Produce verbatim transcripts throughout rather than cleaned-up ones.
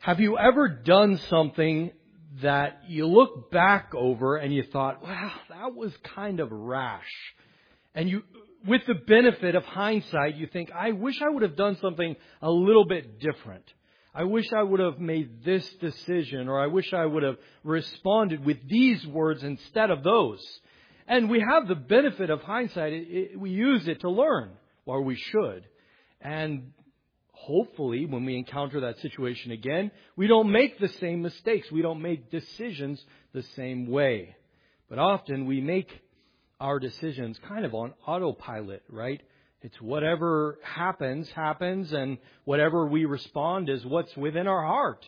Have you ever done something that you look back over and you thought, wow, that was kind of rash? And you, with the benefit of hindsight, you think, I wish I would have done something a little bit different. I wish I would have made this decision, or I wish I would have responded with these words instead of those. And we have the benefit of hindsight. It, it, we use it to learn, or we should. And hopefully, when we encounter that situation again, we don't make the same mistakes. We don't make decisions the same way. But often we make our decisions kind of on autopilot, right? It's whatever happens, happens, and whatever we respond is what's within our heart.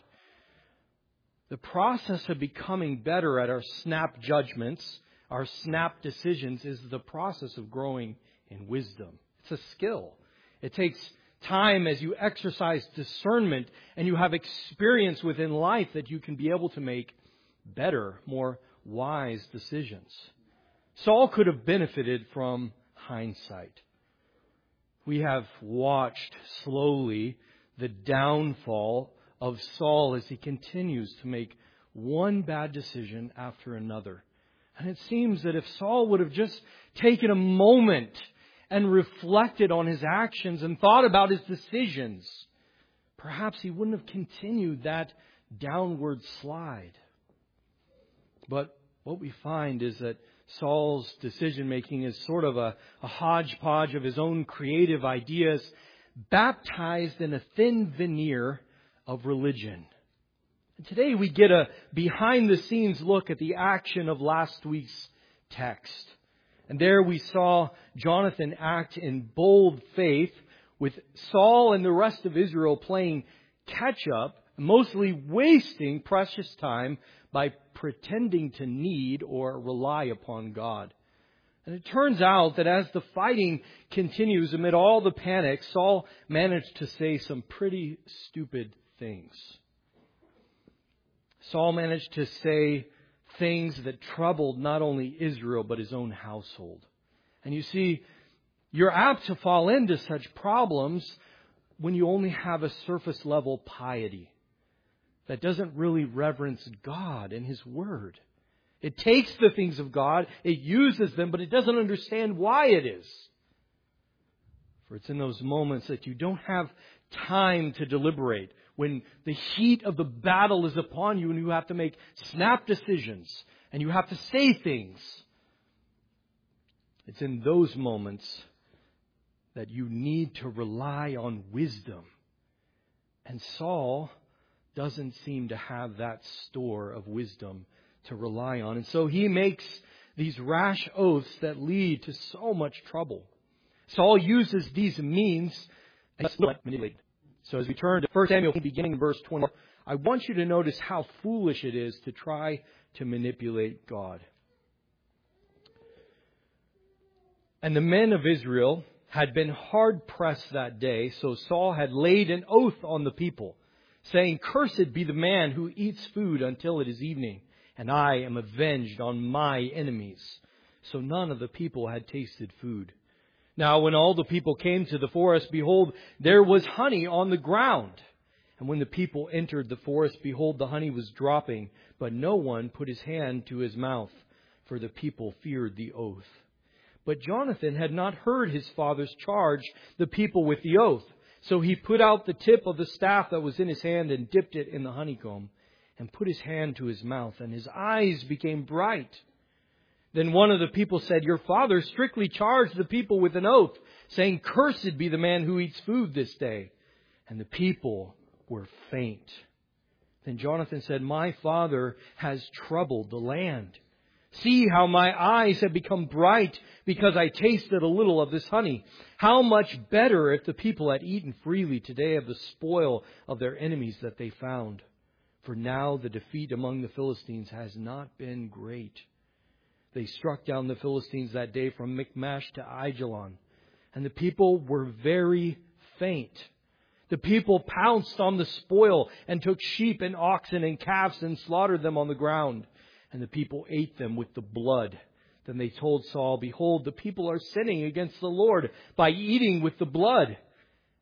The process of becoming better at our snap judgments, our snap decisions, is the process of growing in wisdom. It's a skill. It takes time as you exercise discernment and you have experience within life that you can be able to make better, more wise decisions. Saul could have benefited from hindsight. We have watched slowly the downfall of Saul as he continues to make one bad decision after another. And it seems that if Saul would have just taken a moment and reflected on his actions and thought about his decisions, perhaps he wouldn't have continued that downward slide. But what we find is that Saul's decision-making is sort of a, a hodgepodge of his own creative ideas, baptized in a thin veneer of religion. And today we get a behind-the-scenes look at the action of last week's text. And there we saw Jonathan act in bold faith, with Saul and the rest of Israel playing catch-up, mostly wasting precious time by pretending to need or rely upon God. And it turns out that as the fighting continues amid all the panic, Saul managed to say some pretty stupid things. Saul managed to say things that troubled not only Israel, but his own household. And you see, you're apt to fall into such problems when you only have a surface level piety that doesn't really reverence God and His Word. It takes the things of God, it uses them, but it doesn't understand why it is. For it's in those moments that you don't have time to deliberate, when the heat of the battle is upon you and you have to make snap decisions and you have to say things. It's in those moments that you need to rely on wisdom. And Saul doesn't seem to have that store of wisdom to rely on. And so he makes these rash oaths that lead to so much trouble. Saul uses these means and manipulate. So as we turn to First Samuel, beginning in verse twenty, I want you to notice how foolish it is to try to manipulate God. And the men of Israel had been hard pressed that day, so Saul had laid an oath on the people, saying, "Cursed be the man who eats food until it is evening, and I am avenged on my enemies." So none of the people had tasted food. Now when all the people came to the forest, behold, there was honey on the ground. And when the people entered the forest, behold, the honey was dropping, but no one put his hand to his mouth, for the people feared the oath. But Jonathan had not heard his father's charge the people with the oath. So he put out the tip of the staff that was in his hand and dipped it in the honeycomb, and put his hand to his mouth, and his eyes became bright. Then one of the people said, "Your father strictly charged the people with an oath, saying, 'Cursed be the man who eats food this day.' And the people were faint." Then Jonathan said, "My father has troubled the land. See how my eyes have become bright because I tasted a little of this honey. How much better if the people had eaten freely today of the spoil of their enemies that they found. For now the defeat among the Philistines has not been great. They struck down the Philistines that day from Michmash to Aijalon, and the people were very faint. The people pounced on the spoil and took sheep and oxen and calves and slaughtered them on the ground. And the people ate them with the blood. Then they told Saul, 'Behold, the people are sinning against the Lord by eating with the blood.'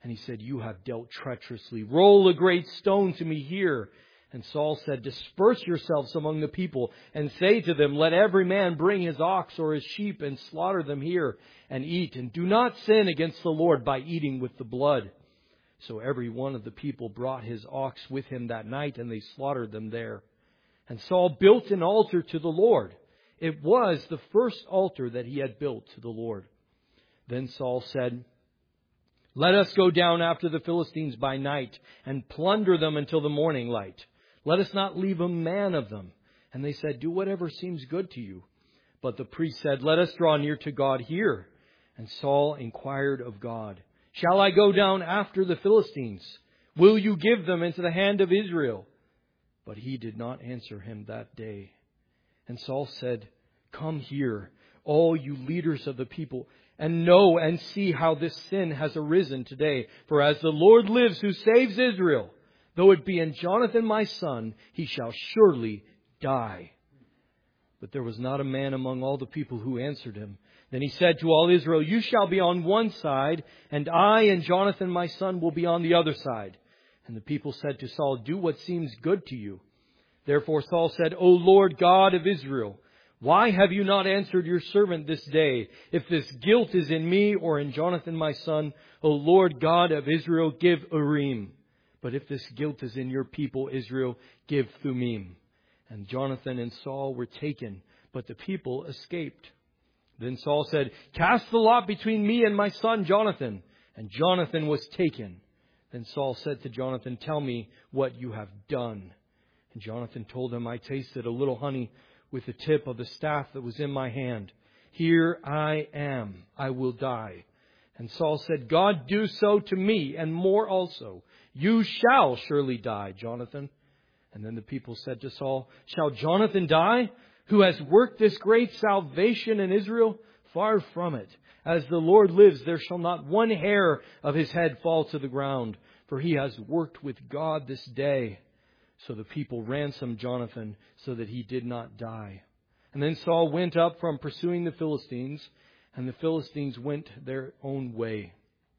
And he said, "You have dealt treacherously. Roll a great stone to me here." And Saul said, "Disperse yourselves among the people and say to them, let every man bring his ox or his sheep and slaughter them here and eat. And do not sin against the Lord by eating with the blood." So every one of the people brought his ox with him that night, and they slaughtered them there. And Saul built an altar to the Lord. It was the first altar that he had built to the Lord. Then Saul said, "Let us go down after the Philistines by night and plunder them until the morning light. Let us not leave a man of them." And they said, "Do whatever seems good to you." But the priest said, "Let us draw near to God here." And Saul inquired of God, "Shall I go down after the Philistines? Will you give them into the hand of Israel?" But he did not answer him that day. And Saul said, "Come here, all you leaders of the people, and know and see how this sin has arisen today. For as the Lord lives who saves Israel, though it be in Jonathan my son, he shall surely die." But there was not a man among all the people who answered him. Then he said to all Israel, "You shall be on one side, and I and Jonathan my son will be on the other side." And the people said to Saul, "Do what seems good to you." Therefore Saul said, "O Lord God of Israel, why have you not answered your servant this day? If this guilt is in me or in Jonathan my son, O Lord God of Israel, give Urim. But if this guilt is in your people Israel, give Thummim." And Jonathan and Saul were taken, but the people escaped. Then Saul said, "Cast the lot between me and my son Jonathan." And Jonathan was taken. Then Saul said to Jonathan, "Tell me what you have done." And Jonathan told him, "I tasted a little honey with the tip of the staff that was in my hand. Here I am. I will die." And Saul said, "God do so to me, and more also. You shall surely die, Jonathan." And then the people said to Saul, "Shall Jonathan die, who has worked this great salvation in Israel? Far from it. As the Lord lives, there shall not one hair of his head fall to the ground, for he has worked with God this day." So the people ransomed Jonathan so that he did not die. And then Saul went up from pursuing the Philistines, and the Philistines went their own way.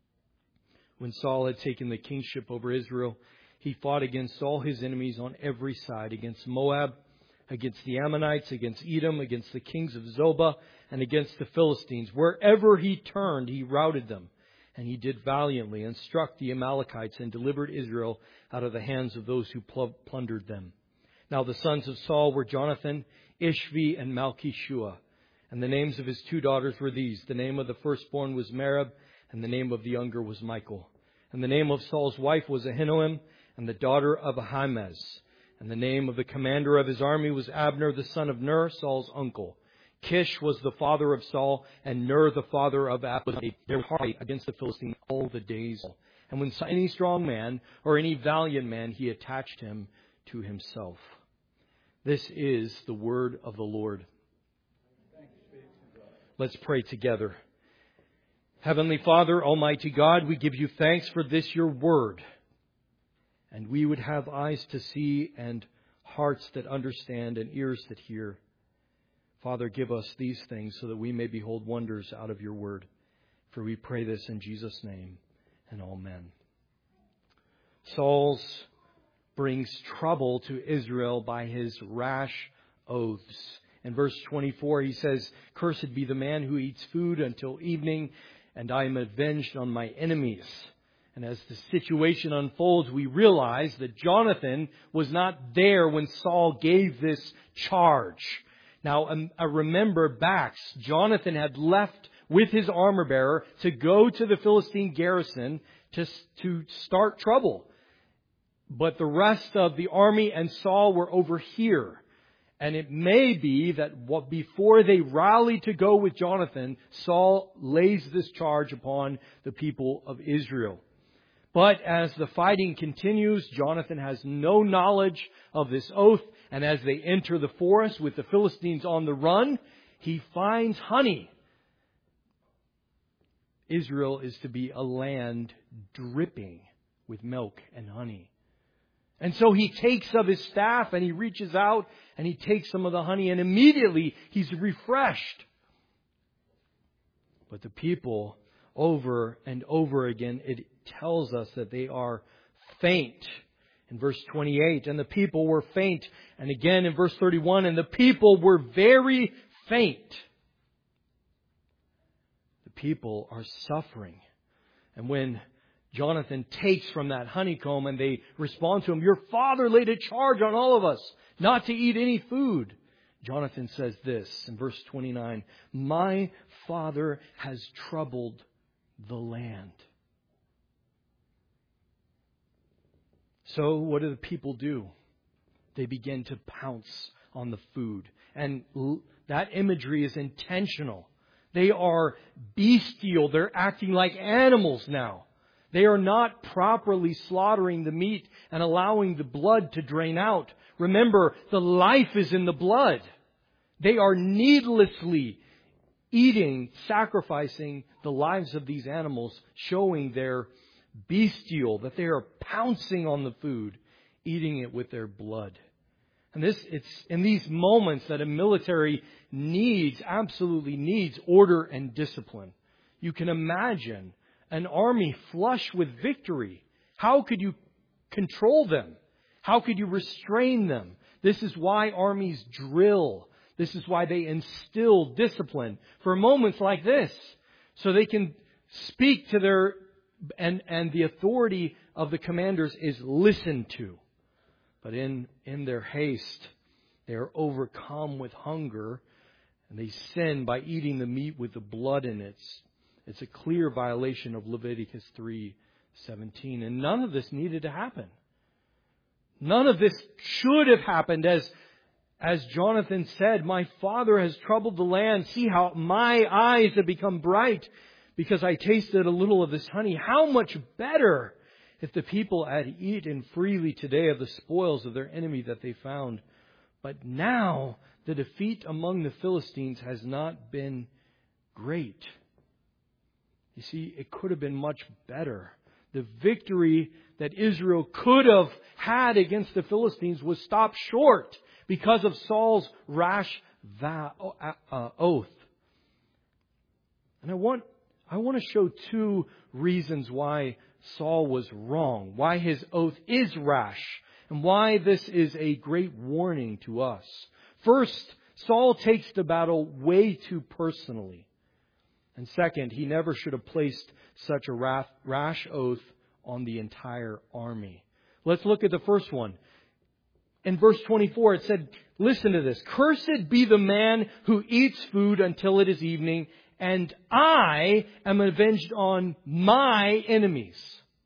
When Saul had taken the kingship over Israel, he fought against all his enemies on every side, against Moab, against the Ammonites, against Edom, against the kings of Zobah, and against the Philistines. Wherever he turned, he routed them. And he did valiantly and struck the Amalekites and delivered Israel out of the hands of those who pl- plundered them. Now the sons of Saul were Jonathan, Ishvi, and Malchishua. And the names of his two daughters were these. The name of the firstborn was Merab, and the name of the younger was Michal. And the name of Saul's wife was Ahinoam, and the daughter of Ahimaaz. And the name of the commander of his army was Abner, the son of Ner, Saul's uncle. Kish was the father of Saul, and Ner the father of Abner. They were fighting against the Philistines all the days. And when any strong man or any valiant man, he attached him to himself. This is the word of the Lord. Let's pray together. Heavenly Father, Almighty God, we give you thanks for this, your word. And we would have eyes to see and hearts that understand and ears that hear. Father, give us these things so that we may behold wonders out of your word. For we pray this in Jesus' name, and amen. Saul brings trouble to Israel by his rash oaths. In verse twenty-four, he says, "Cursed be the man who eats food until evening, and I am avenged on my enemies." And as the situation unfolds, we realize that Jonathan was not there when Saul gave this charge. Now, um, I remember back, Jonathan had left with his armor bearer to go to the Philistine garrison to, to start trouble. But the rest of the army and Saul were over here. And it may be that what, before they rally to go with Jonathan, Saul lays this charge upon the people of Israel. But as the fighting continues, Jonathan has no knowledge of this oath. And as they enter the forest with the Philistines on the run, he finds honey. Israel is to be a land dripping with milk and honey. And so he takes of his staff and he reaches out and he takes some of the honey, and immediately he's refreshed. But the people over and over again, it tells us that they are faint. In verse twenty-eight, and the people were faint. And again in verse thirty-one, and the people were very faint. The people are suffering. And when Jonathan takes from that honeycomb and they respond to him, your father laid a charge on all of us not to eat any food. Jonathan says this in verse twenty-nine, my father has troubled the land. So what do the people do? They begin to pounce on the food. And that imagery is intentional. They are bestial. They're acting like animals now. They are not properly slaughtering the meat and allowing the blood to drain out. Remember, the life is in the blood. They are needlessly eating, sacrificing the lives of these animals, showing their bestial, that they are pouncing on the food, eating it with their blood. And this, it's in these moments that a military needs, absolutely needs order and discipline. You can imagine an army flush with victory. How could you control them? How could you restrain them? This is why armies drill. This is why they instill discipline for moments like this. So they can speak to their, and, and the authority of the commanders is listened to. But in, in their haste, they are overcome with hunger, and they sin by eating the meat with the blood in it. It's a clear violation of Leviticus three seventeen. And none of this needed to happen. None of this should have happened. As, as Jonathan said, my father has troubled the land. See how my eyes have become bright because I tasted a little of this honey. How much better if the people had eaten freely today of the spoils of their enemy that they found. But now the defeat among the Philistines has not been great. You see, it could have been much better. The victory that Israel could have had against the Philistines was stopped short because of Saul's rash va- uh, oath. And I want, I want to show two reasons why Saul was wrong, why his oath is rash, and why this is a great warning to us. First, Saul takes the battle way too personally. And second, he never should have placed such a rash oath on the entire army. Let's look at the first one. In verse twenty-four, it said, listen to this. Cursed be the man who eats food until it is evening, and I am avenged on my enemies.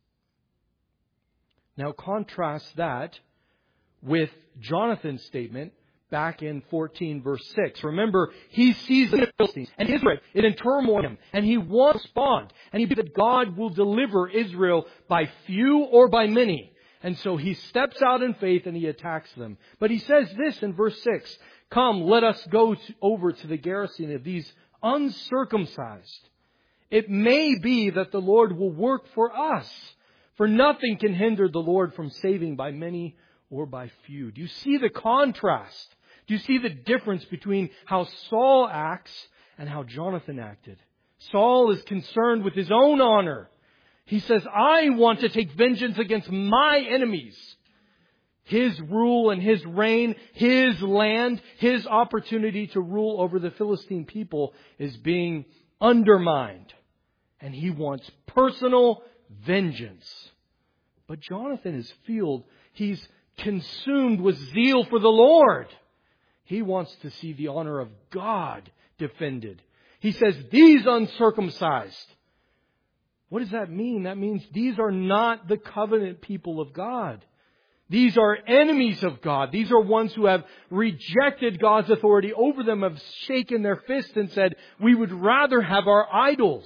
Now contrast that with Jonathan's statement back in fourteen verse six. Remember, he sees the Philistines and Israel is in turmoil him, and he wants to respond. And he believes that God will deliver Israel by few or by many. And so he steps out in faith and he attacks them. But he says this in verse six, come, let us go to, over to the garrison of these uncircumcised. It may be that the Lord will work for us, for nothing can hinder the Lord from saving by many or by few. Do you see the contrast? Do you see the difference between how Saul acts and how Jonathan acted? Saul is concerned with his own honor. He says, I want to take vengeance against my enemies. His rule and his reign, his land, his opportunity to rule over the Philistine people is being undermined. And he wants personal vengeance. But Jonathan is filled. He's consumed with zeal for the Lord. He wants to see the honor of God defended. He says, these uncircumcised. What does that mean? That means these are not the covenant people of God. These are enemies of God. These are ones who have rejected God's authority over them, have shaken their fist and said, we would rather have our idols.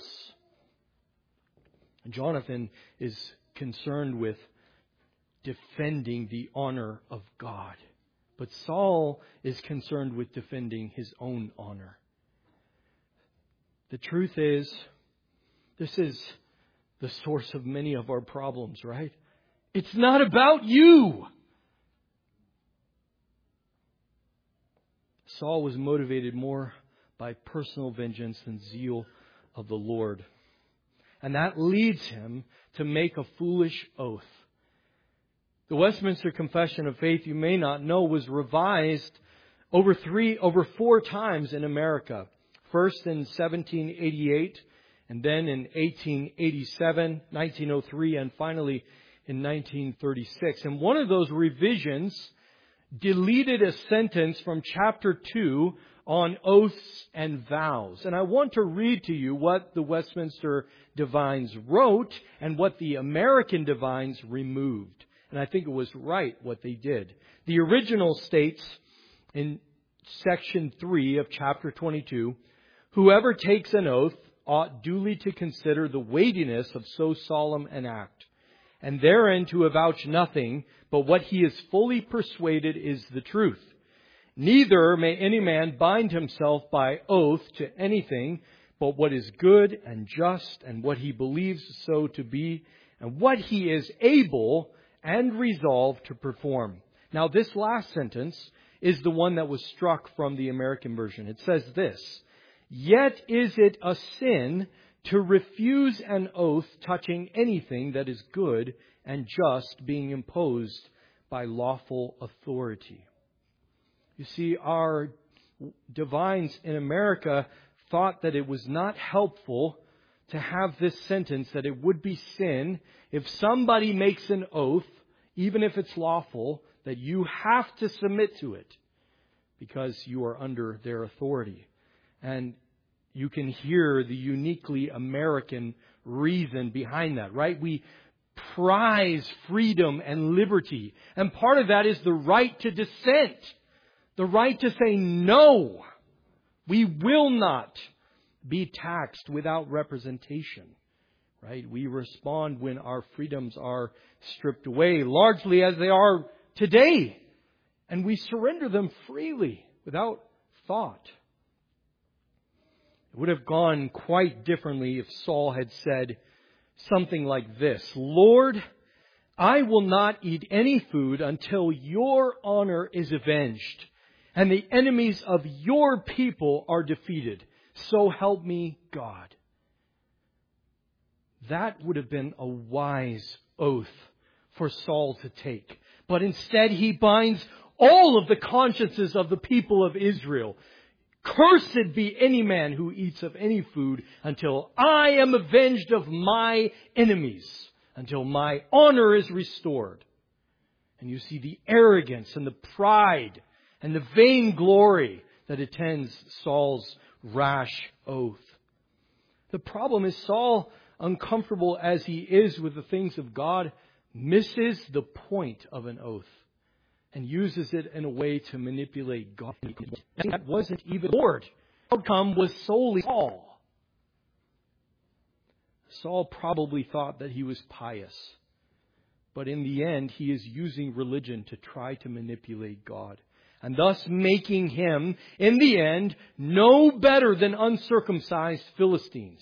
And Jonathan is concerned with defending the honor of God. But Saul is concerned with defending his own honor. The truth is, this is the source of many of our problems, right? It's not about you. Saul was motivated more by personal vengeance than zeal of the Lord. And that leads him to make a foolish oath. The Westminster Confession of Faith, you may not know, was revised over three, over four times in America. First in seventeen eighty-eight, and then in eighteen eighty-seven, nineteen oh three, and finally in nineteen thirty-six. And one of those revisions deleted a sentence from chapter two on oaths and vows. And I want to read to you what the Westminster Divines wrote and what the American Divines removed. And I think it was right what they did. The original states in section three of chapter twenty-two, whoever takes an oath ought duly to consider the weightiness of so solemn an act, and therein to avouch nothing but what he is fully persuaded is the truth. Neither may any man bind himself by oath to anything but what is good and just, and what he believes so to be, and what he is able and resolved to perform. Now, this last sentence is the one that was struck from the American version. It says this: "Yet is it a sin to refuse an oath touching anything that is good and just, being imposed by lawful authority." You see, our divines in America thought that it was not helpful to have this sentence, that it would be sin if somebody makes an oath, even if it's lawful, that you have to submit to it because you are under their authority. And you can hear the uniquely American reason behind that, right? We prize freedom and liberty. And part of that is the right to dissent. The right to say no. We will not be taxed without representation. Right? We respond when our freedoms are stripped away, largely as they are today. And we surrender them freely without thought. It would have gone quite differently if Saul had said something like this: "Lord, I will not eat any food until your honor is avenged and the enemies of your people are defeated. So help me God." That would have been a wise oath for Saul to take. But instead he binds all of the consciences of the people of Israel. "Cursed be any man who eats of any food until I am avenged of my enemies, until my honor is restored." And you see the arrogance and the pride and the vainglory that attends Saul's rash oath. The problem is Saul, uncomfortable as he is with the things of God, misses the point of an oath and uses it in a way to manipulate God. And that wasn't even the Lord. The outcome was solely Saul. Saul probably thought that he was pious. But in the end, he is using religion to try to manipulate God. And thus making him, in the end, no better than uncircumcised Philistines.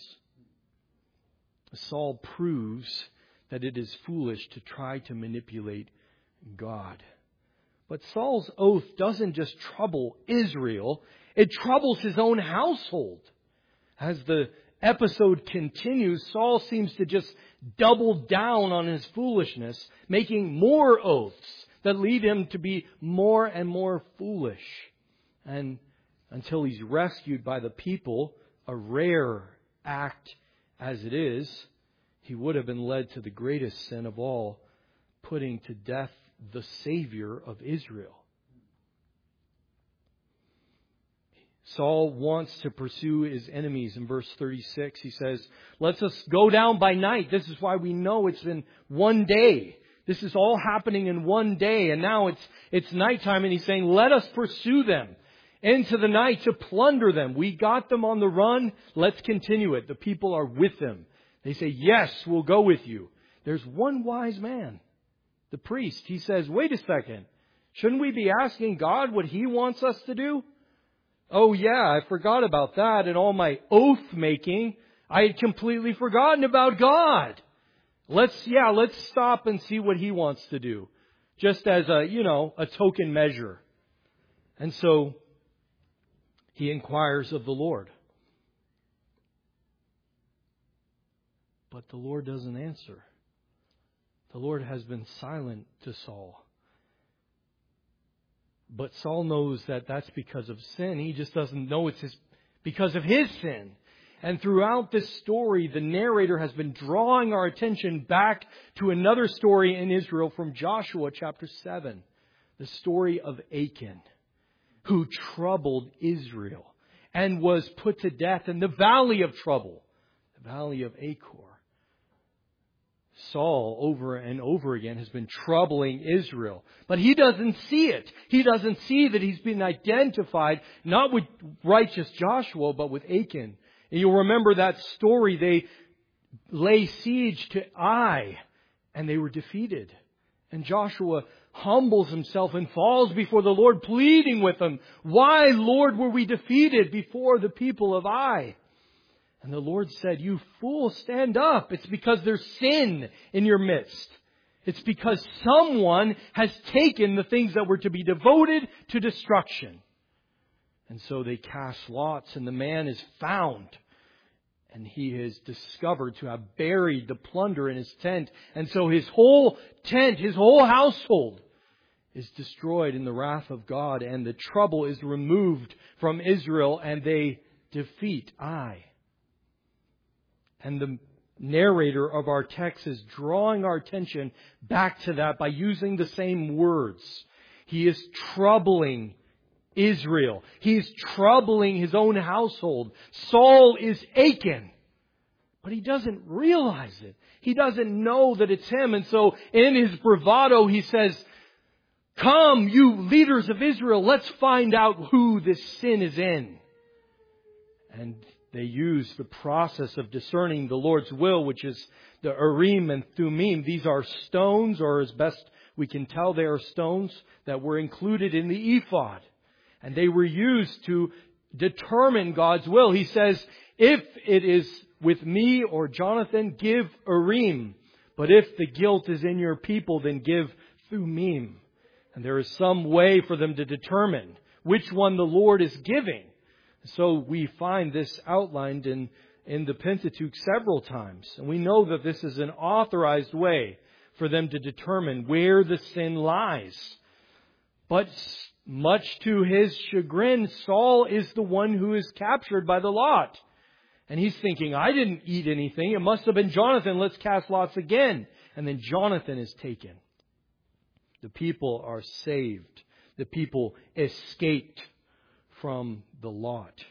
Saul proves that it is foolish to try to manipulate God. But Saul's oath doesn't just trouble Israel, it troubles his own household. As the episode continues, Saul seems to just double down on his foolishness, making more oaths that lead him to be more and more foolish. And until he's rescued by the people, a rare act as it is, he would have been led to the greatest sin of all, putting to death the Savior of Israel. Saul wants to pursue his enemies. In verse thirty-six, he says, "Let's us go down by night." This is why we know it's in one day. This is all happening in one day. And now it's it's nighttime, and he's saying, "Let us pursue them into the night to plunder them. We got them on the run. Let's continue it." The people are with them. They say, "Yes, we'll go with you." There's one wise man, the priest. He says, "Wait a second. Shouldn't we be asking God what He wants us to do? Oh yeah, I forgot about that in all my oath making. I had completely forgotten about God. Let's, yeah, let's stop and see what He wants to do. Just as a, you know, a token measure." And so he inquires of the Lord. But the Lord doesn't answer. The Lord has been silent to Saul. But Saul knows that that's because of sin. He just doesn't know it's his, because of his sin. And throughout this story, the narrator has been drawing our attention back to another story in Israel from Joshua chapter seven. The story of Achan, who troubled Israel and was put to death in the valley of trouble, the valley of Achor. Saul, over and over again, has been troubling Israel. But he doesn't see it. He doesn't see that he's been identified, not with righteous Joshua, but with Achan. And you'll remember that story. They lay siege to Ai, and they were defeated. And Joshua humbles himself and falls before the Lord, pleading with him, "Why, Lord, were we defeated before the people of Ai?" And the Lord said, "You fool, stand up. It's because there's sin in your midst. It's because someone has taken the things that were to be devoted to destruction." And so they cast lots, and the man is found. And he is discovered to have buried the plunder in his tent. And so his whole tent, his whole household is destroyed in the wrath of God. And the trouble is removed from Israel, and they defeat Ai. And the narrator of our text is drawing our attention back to that by using the same words. He is troubling Israel. He's troubling his own household. Saul is Achan. But he doesn't realize it. He doesn't know that it's him. And so in his bravado, he says, "Come, you leaders of Israel, let's find out who this sin is in." And they use the process of discerning the Lord's will, which is the Urim and Thummim. These are stones, or as best we can tell, they are stones that were included in the ephod. And they were used to determine God's will. He says, "If it is with me or Jonathan, give Urim. But if the guilt is in your people, then give Thummim." And there is some way for them to determine which one the Lord is giving. So we find this outlined in, in the Pentateuch several times. And we know that this is an authorized way for them to determine where the sin lies. But much to his chagrin, Saul is the one who is captured by the lot. And he's thinking, "I didn't eat anything. It must have been Jonathan. Let's cast lots again." And then Jonathan is taken. The people are saved. The people escaped from the lot.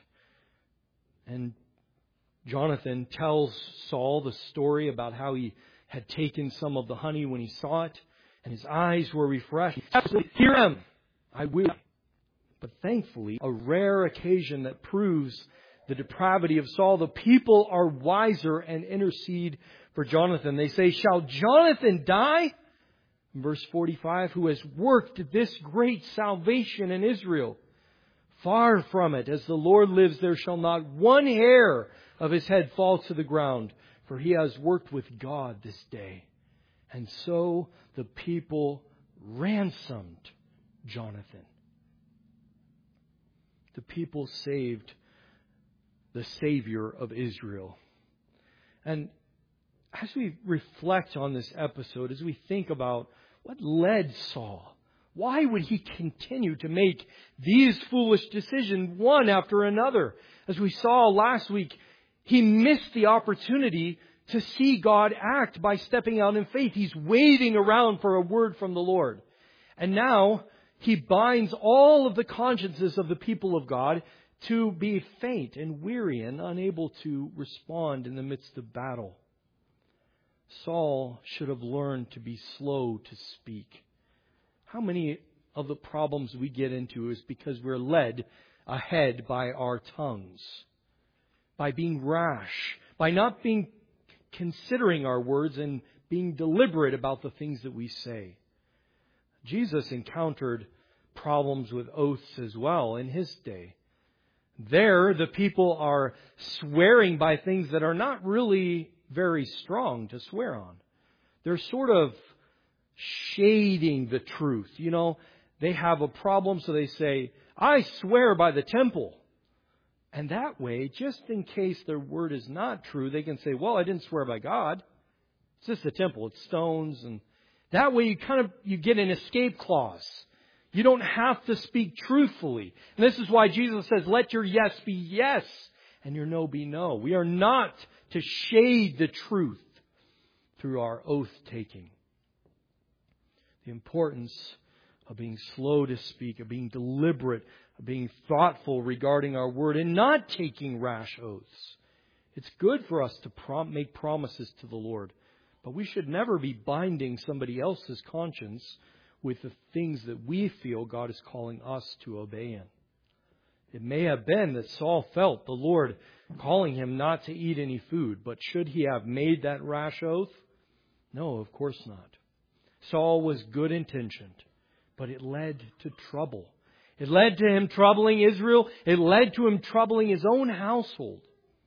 And Jonathan tells Saul the story about how he had taken some of the honey when he saw it, and his eyes were refreshed. "Hear him, I will." But thankfully, a rare occasion that proves the depravity of Saul, the people are wiser and intercede for Jonathan. They say, "Shall Jonathan die?" In verse forty-five, "Who has worked this great salvation in Israel? Far from it. As the Lord lives, there shall not one hair of his head fall to the ground, for he has worked with God this day." And so the people ransomed Jonathan. The people saved the Savior of Israel. And as we reflect on this episode, as we think about what led Saul, why would he continue to make these foolish decisions one after another? As we saw last week, he missed the opportunity to see God act by stepping out in faith. He's waiting around for a word from the Lord. And now he binds all of the consciences of the people of God to be faint and weary and unable to respond in the midst of battle. Saul should have learned to be slow to speak. How many of the problems we get into is because we're led ahead by our tongues, by being rash, by not being considering our words and being deliberate about the things that we say. Jesus encountered problems with oaths as well in his day. There, the people are swearing by things that are not really very strong to swear on. They're sort of shading the truth. You know, they have a problem, so they say, "I swear by the temple." And that way, just in case their word is not true, they can say, well, I didn't swear by God. It's just a temple. It's stones. And that way you kind of, you get an escape clause. You don't have to speak truthfully. And this is why Jesus says, let your yes be yes and your no be no. We are not to shade the truth through our oath taking. The importance of being slow to speak, of being deliberate, of being thoughtful regarding our word and not taking rash oaths. It's good for us to prom- make promises to the Lord, but we should never be binding somebody else's conscience with the things that we feel God is calling us to obey in. It may have been that Saul felt the Lord calling him not to eat any food, but should he have made that rash oath? No, of course not. Saul was good intentioned, but it led to trouble. It led to him troubling Israel. It led to him troubling his own household.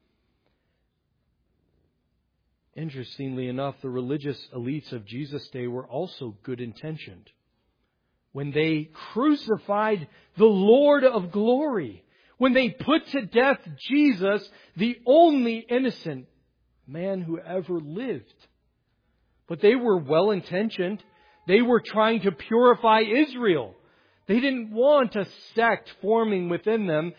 Interestingly enough, the religious elites of Jesus' day were also good intentioned. When they crucified the Lord of glory, when they put to death Jesus, the only innocent man who ever lived. But they were well-intentioned. They were trying to purify Israel. They didn't want a sect forming within them,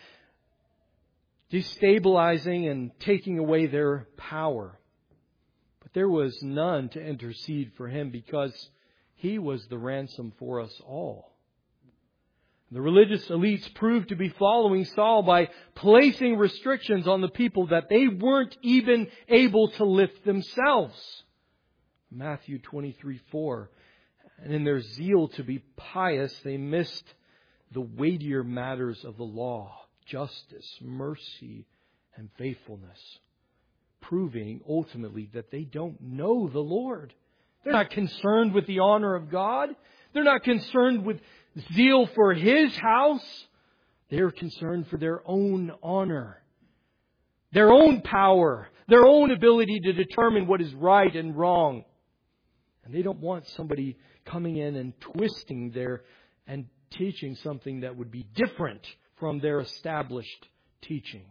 destabilizing and taking away their power. But there was none to intercede for him because he was the ransom for us all. The religious elites proved to be following Saul by placing restrictions on the people that they weren't even able to lift themselves. Matthew twenty-three four. And in their zeal to be pious, they missed the weightier matters of the law, justice, mercy, and faithfulness, proving ultimately that they don't know the Lord. They're not concerned with the honor of God. They're not concerned with zeal for His house. They're concerned for their own honor, their own power, their own ability to determine what is right and wrong. And they don't want somebody coming in and twisting their and teaching something that would be different from their established teaching.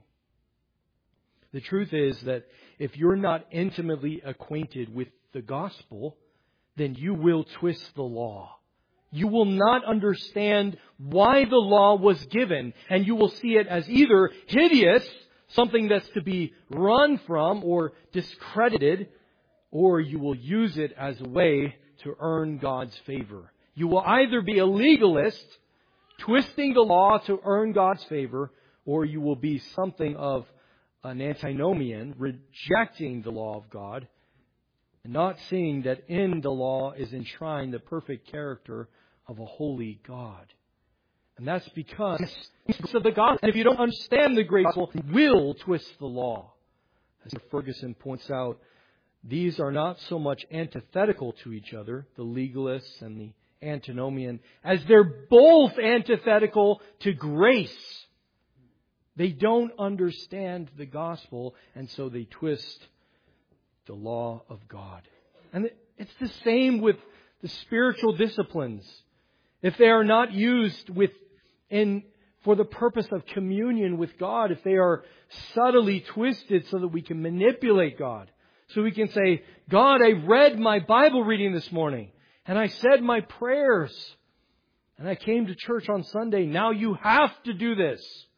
The truth is that if you're not intimately acquainted with the gospel, then you will twist the law. You will not understand why the law was given, and you will see it as either hideous, something that's to be run from or discredited, or you will use it as a way to earn God's favor. You will either be a legalist, twisting the law to earn God's favor, or you will be something of an antinomian, rejecting the law of God, and not seeing that in the law is enshrined the perfect character of a holy God. And that's because of the gospel. And if you don't understand the great gospel, you will twist the law. As Ferguson points out, these are not so much antithetical to each other, the legalists and the antinomian, as they're both antithetical to grace. They don't understand the gospel, and so they twist the law of God. And it's the same with the spiritual disciplines. If they are not used with in for the purpose of communion with God, if they are subtly twisted so that we can manipulate God, so we can say, God, I read my Bible reading this morning, and I said my prayers, and I came to church on Sunday. Now you have to do this.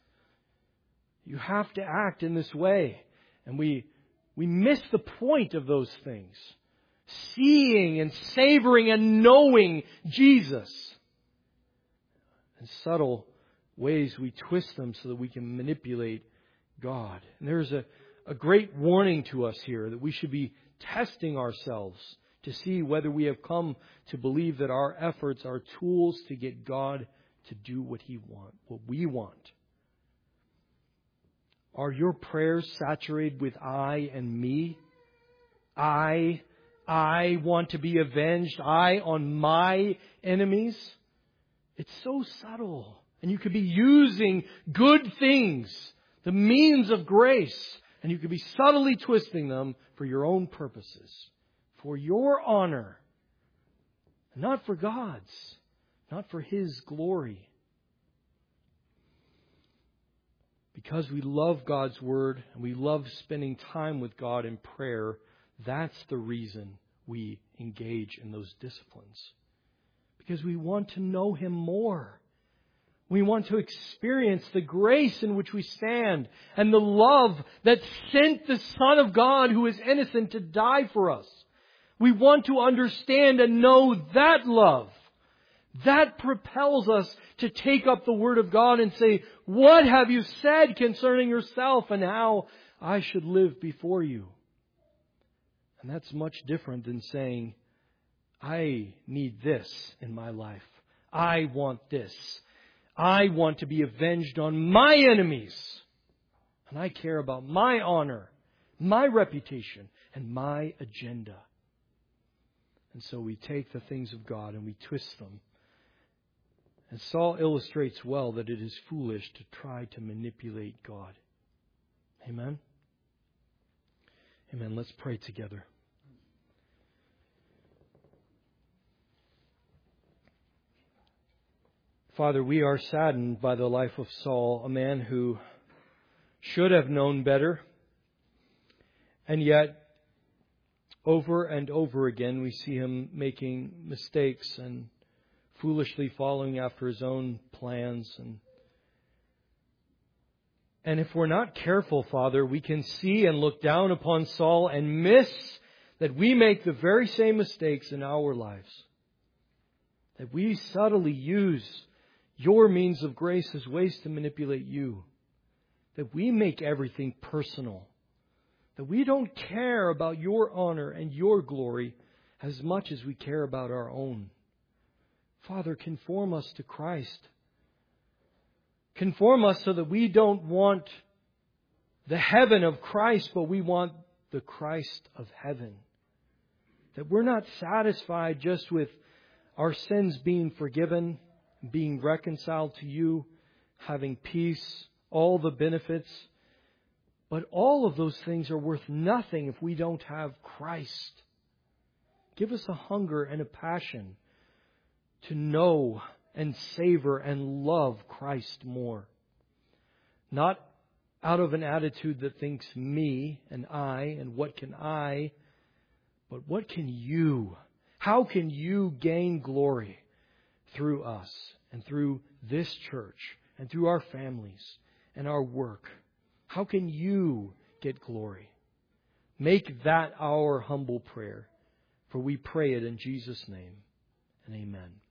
You have to act in this way. And we we miss the point of those things. Seeing and savoring and knowing Jesus. In subtle ways we twist them so that we can manipulate God. And there's a, a great warning to us here that we should be testing ourselves to see whether we have come to believe that our efforts are tools to get God to do what He want, what we want. Are your prayers saturated with I and me? I, I want to be avenged. I on my enemies. It's so subtle. And you could be using good things, the means of grace, and you could be subtly twisting them for your own purposes, for your honor, not for God's, not for His glory. because we love God's Word and we love spending time with God in prayer, that's the reason we engage in those disciplines. Because we want to know Him more. We want to experience the grace in which we stand and the love that sent the Son of God who is innocent to die for us. We want to understand and know that love. That propels us to take up the Word of God and say, what have you said concerning yourself and how I should live before you? And that's much different than saying, I need this in my life. I want this. I want to be avenged on my enemies. And I care about my honor, my reputation, and my agenda. And so we take the things of God and we twist them. And Saul illustrates well that it is foolish to try to manipulate God. Amen? Amen. Let's pray together. Father, we are saddened by the life of Saul, a man who should have known better. And yet, over and over again, we see him making mistakes and foolishly following after his own plans. And, and if we're not careful, Father, we can see and look down upon Saul and miss that we make the very same mistakes in our lives. That we subtly use your means of grace as ways to manipulate you. That we make everything personal. That we don't care about your honor and your glory as much as we care about our own. Father, conform us to Christ. Conform us so that we don't want the heaven of Christ, but we want the Christ of heaven. That we're not satisfied just with our sins being forgiven, being reconciled to you, having peace, all the benefits. But all of those things are worth nothing if we don't have Christ. Give us a hunger and a passion to know and savor and love Christ more. Not out of an attitude that thinks me and I and what can I, but what can you? How can you gain glory through us and through this church and through our families and our work? How can you get glory? Make that our humble prayer, for we pray it in Jesus' name, and amen.